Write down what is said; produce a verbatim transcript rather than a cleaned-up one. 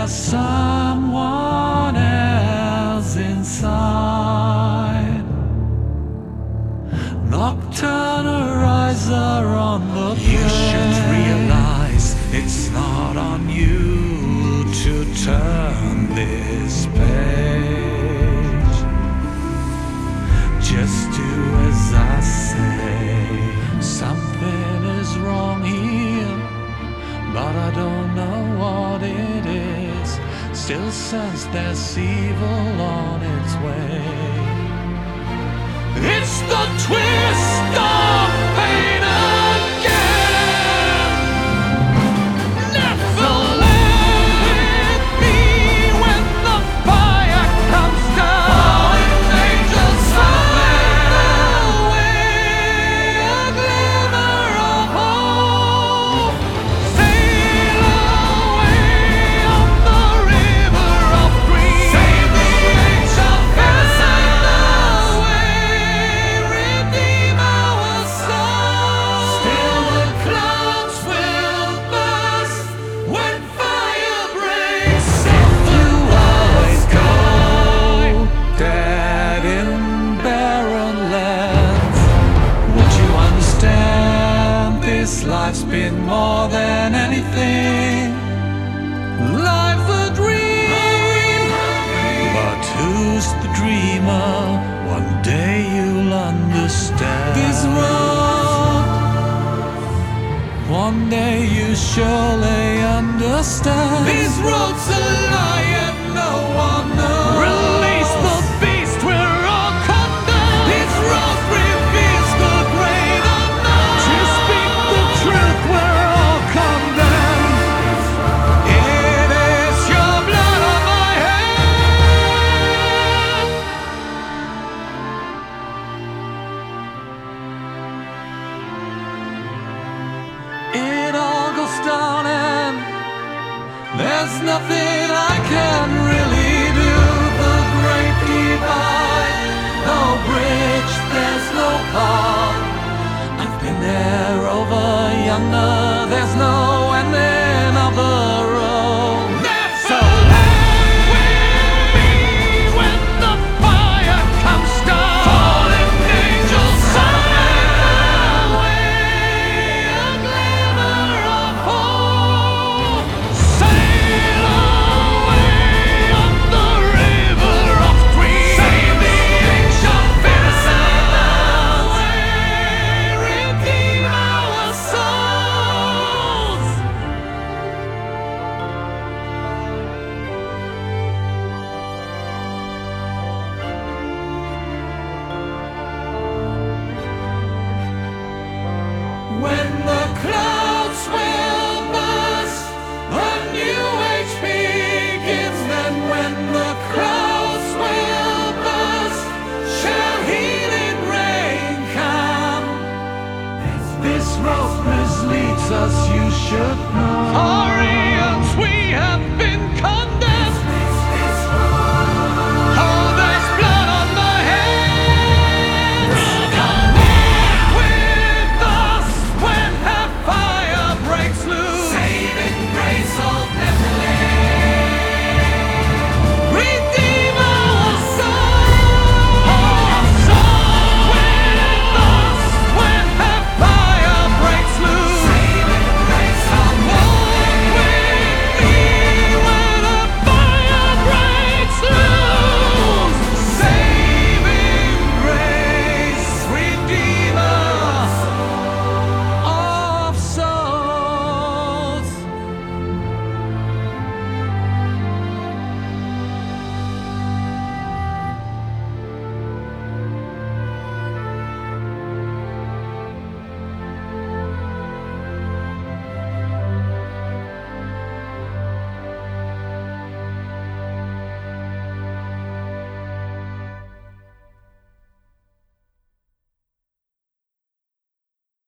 there's someone else inside. Nocturnal riser on the bed. You should realize it's not on you to turn this page. Just do as I say. Something is wrong here, but I don't know what it is. Still sense there's evil on its way. It's the twist of fate again. Never let me when the fire comes down. Fallen angels sail away, a glimmer of hope. Sail away on the river of green. Save the angel passing away. Redeem our soul. Still the clouds will burst when fire breaks. If you always go dead in barren lands, would you understand this life's been more than anything? Life's a dream, but who's the dreamer? One day you'll understand. This road, one day you surely understand. This road's a lie and no one knows. Release the beast, we're all condemned. This road reveals the great unknown. To speak the truth, we're all condemned. It is your blood on my hand. It all goes down and there's nothing I can really do. The great divide, no bridge, there's no path. I've been there over yonder